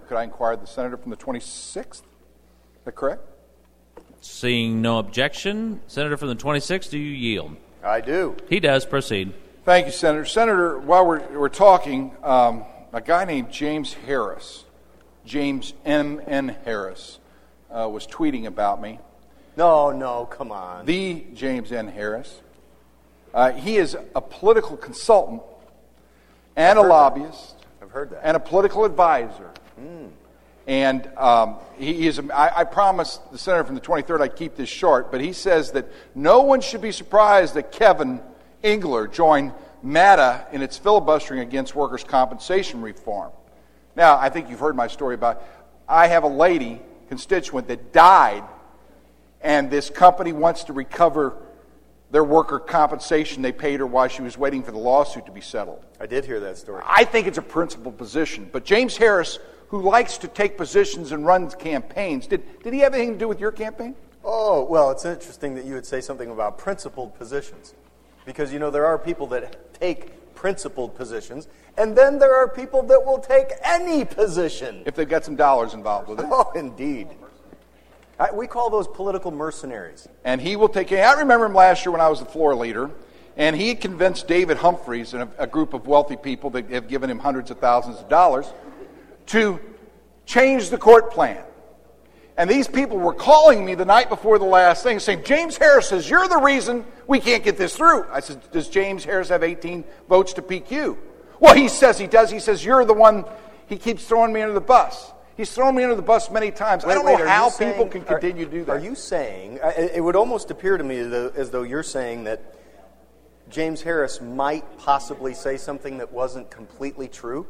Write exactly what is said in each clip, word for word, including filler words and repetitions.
could I inquire the senator from the twenty-sixth? Is that correct? Seeing no objection, Senator from the twenty-sixth, do you yield? I do. He does. Proceed. Thank you, Senator. Senator, while we're, we're talking, um, a guy named James Harris, James M N Harris, uh, was tweeting about me. No, no, come on. The James N. Harris. Uh, he is a political consultant and a lobbyist. I've heard that. And a political advisor. Mm. And um, he, he is. I, I promised the senator from the twenty-third I'd keep this short, but he says that no one should be surprised that Kevin Engler joined MATA in its filibustering against workers' compensation reform. Now, I think you've heard my story about, I have a lady, constituent, that died, and this company wants to recover their worker compensation they paid her while she was waiting for the lawsuit to be settled. I did hear that story. I think it's a principled position. But James Harris, who likes to take positions and runs campaigns, did, did he have anything to do with your campaign? Oh, well, it's interesting that you would say something about principled positions. Because, you know, there are people that take principled positions, and then there are people that will take any position. If they've got some dollars involved with it. Oh, indeed. I, we call those political mercenaries. And he will take, I remember him last year when I was the floor leader, and he convinced David Humphreys and a, a group of wealthy people that have given him hundreds of thousands of dollars to change the court plan. And these people were calling me the night before the last thing saying, James Harris says, you're the reason we can't get this through. I said, does James Harris have eighteen votes to P Q? Well, he says he does. He says, you're the one, he keeps throwing me under the bus. He's thrown me under the bus many times. Wait, I don't wait, know how saying, people can are, continue to do that. Are you saying, it would almost appear to me as though, as though you're saying that James Harris might possibly say something that wasn't completely true?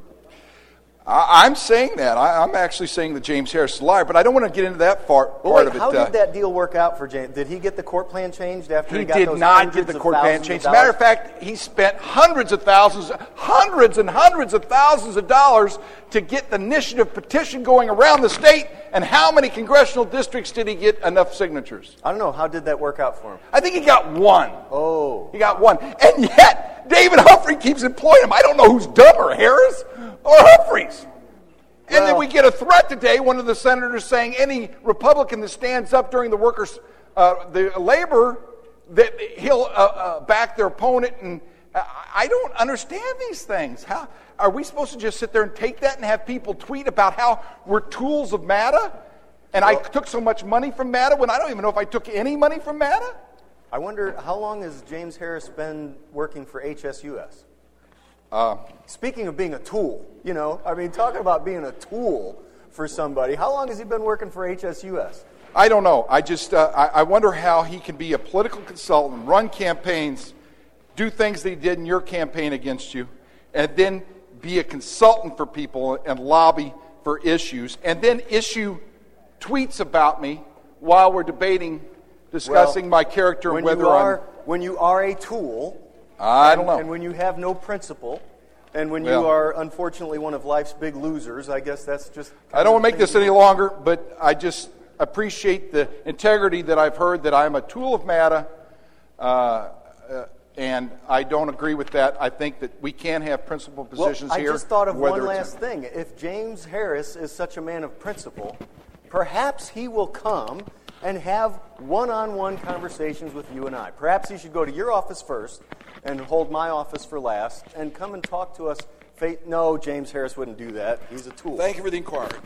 I, I'm saying that. I, I'm actually saying that James Harris is a liar, but I don't want to get into that far, part well, wait, of it. How uh, did that deal work out for James? Did he get the court plan changed after he, He got did those not hundreds get the of court plan thousands changed. of As a matter of dollars? fact, he spent hundreds of thousands, hundreds and hundreds of thousands of dollars to get the initiative petition going around the state. And how many congressional districts did he get enough signatures? I don't know. How did that work out for him? I think he got one. Oh. He got one. And yet, David Humphrey keeps employing him. I don't know who's dumber, Harris or Humphreys. And Well, then we get a threat today, one of the senators saying any Republican that stands up during the workers, uh, the labor, that he'll uh, uh, back their opponent. And uh, I don't understand these things. How are we supposed to just sit there and take that and have people tweet about how we're tools of MATA? And I took so much money from MATA when I don't even know if I took any money from MATA? I wonder, how long has James Harris been working for H S U S? Uh, Speaking of being a tool, you know, I mean, talking about being a tool for somebody, how long has he been working for H S U S? I don't know. I just, uh, I, I wonder how he can be a political consultant, run campaigns, do things that he did in your campaign against you, and then be a consultant for people and lobby for issues, and then issue tweets about me while we're debating, discussing Well, my character and when whether you are, I'm... When you are a tool... I and, don't know. And when you have no principle, and when Well, you are, unfortunately, one of life's big losers, I guess that's just... I don't want to make this any longer, but I just appreciate the integrity that I've heard, that I'm a tool of MATA, uh, uh, and I don't agree with that. I think that we can have principled positions well, I here. just thought of whether one it's last thing. If James Harris is such a man of principle, perhaps he will come and have one-on-one conversations with you and I. Perhaps he should go to your office first and hold my office for last and come and talk to us. No, James Harris wouldn't do that. He's a tool. Thank you for the inquiry.